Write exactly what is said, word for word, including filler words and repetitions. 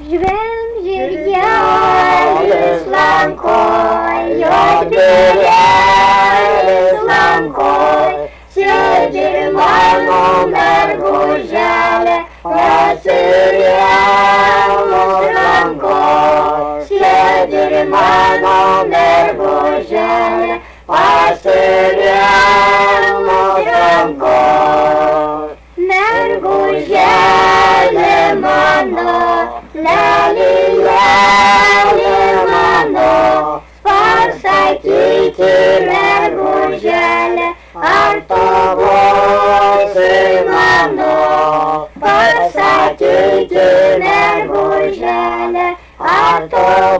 Žvelgia žvėris lankoj, jos bėrelis lankoj, sėdi mano merguželė, pasirėmus lankoj, sėdi mano merguželė, pasirėmus lankoj. Merguželė mano, leli, leli mano, pasakyti merguželė, ar tu būsi mano, pasakyti merguželė, ar tu